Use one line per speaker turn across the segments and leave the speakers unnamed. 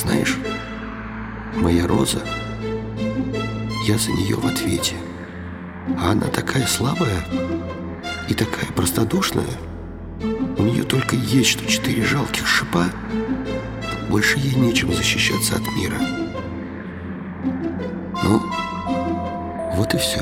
Знаешь, моя роза, я за нее в ответе. А она такая слабая и такая простодушная. У нее только есть что 4 жалких шипа. Больше ей нечем защищаться от мира. Ну, вот и все.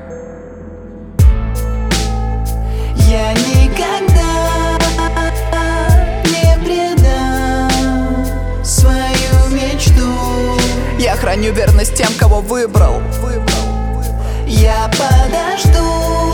Я никогда не предам свою мечту.
Я храню верность тем, кого выбрал.
Я подожду,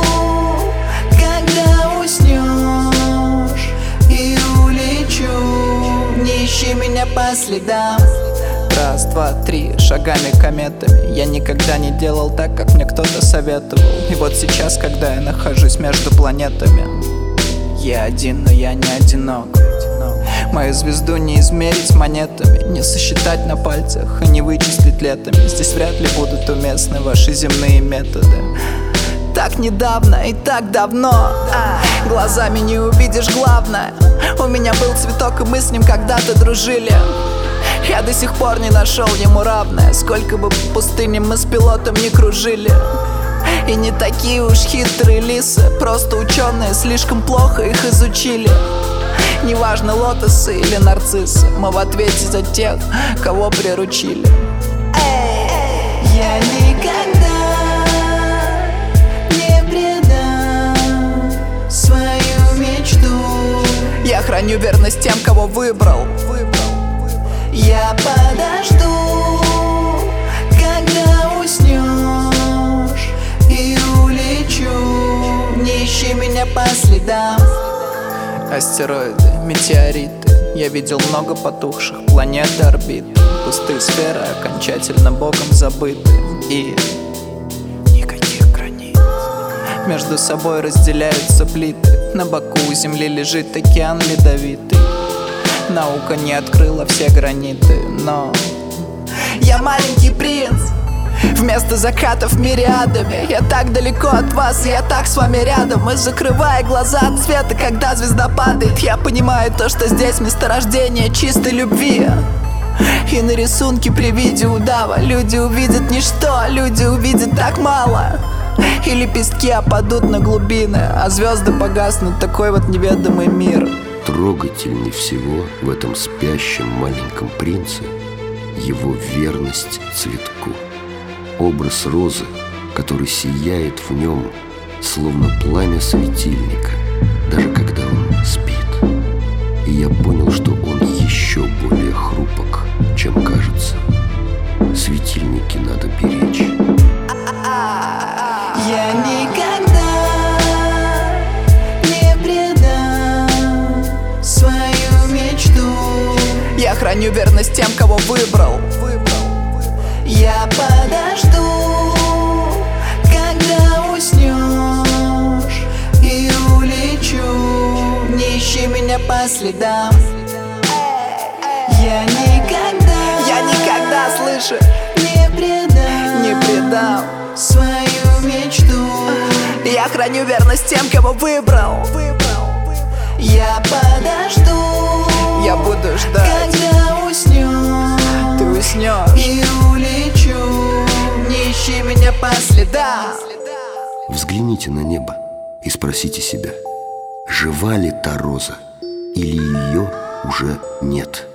когда уснешь, и улечу. Не ищи меня по следам.
Раз, два, три, шагами кометами. Я никогда не делал так, как мне кто-то советовал. И вот сейчас, когда я нахожусь между планетами, я один, но я не одинок. Мою звезду не измерить монетами, не сосчитать на пальцах и не вычислить летами. Здесь вряд ли будут уместны ваши земные методы. Так недавно и так давно глазами не увидишь главное. У меня был цветок, и мы с ним когда-то дружили. Я до сих пор не нашел ему равное. Сколько бы по пустыням мы с пилотом не кружили. И не такие уж хитрые лисы, просто ученые слишком плохо их изучили. Неважно, лотосы или нарциссы, мы в ответе за тех, кого приручили.
Я никогда не предам свою мечту.
Я храню верность тем, кого выбрал.
Я подожду, когда уснешь, и улечу. Не ищи меня по следам.
Астероиды, метеориты. Я видел много потухших планет и орбит. Пустые сферы, окончательно Богом забыты. И никаких границ. Между собой разделяются плиты. На боку у Земли лежит океан ледовитый. Наука не открыла все граниты, но
Я маленький принц.
вместо закатов мириадами. Я так далеко от вас, и я так с вами рядом. И закрывая глаза от света, когда звезда падает, я понимаю то, что здесь месторождение чистой любви. И на рисунке при виде удава люди увидят ничто, люди увидят так мало. И лепестки опадут на глубины, а звезды погаснут. Такой вот неведомый мир.
Трогательней всего в этом спящем маленьком принце его верность цветку. Образ розы, который сияет в нем, словно пламя светильника, даже когда он спит. И я понял, что он еще более хрупок, чем кажется. Светильники надо беречь.
Я никогда не предам свою мечту.
Я храню верность тем, кого выбрал.
Я подожду, когда уснешь, и улечу. Не ищи меня по следам. Я никогда,
слышишь,
не
предам
свою мечту.
Я храню верность тем, кого выбрал.
Я подожду,
Я буду ждать,
когда уснешь,
ты уснешь.
и улечу. Не ищи меня по следам.
Взгляните на небо и спросите себя, жива ли та роза или ее уже нет.